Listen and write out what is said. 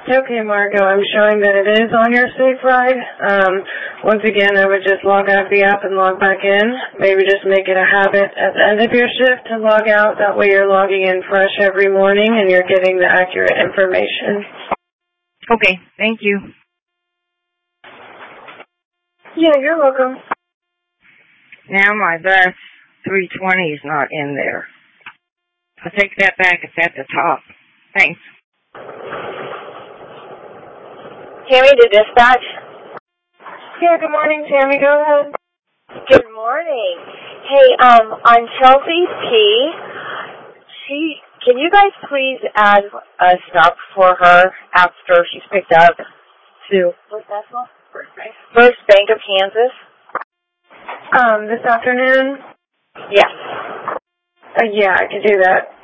Okay, Margo, I'm showing that it is on your safe ride. Once again, I would just log out of the app and log back in. Maybe just make it a habit at the end of your shift to log out. That way you're logging in fresh every morning and you're getting the accurate information. Okay, thank you. Yeah, you're welcome. Now my bus 320 is not in there. I'll take that back. It's at the top. Thanks. Tammy to dispatch. Yeah, good morning, Tammy. Go ahead. Good morning. Hey, on Chelsea P, can you guys please add a stop for her after she's picked up to what's that one? First Bank of Kansas. This afternoon? Yes. Yeah, I can do that.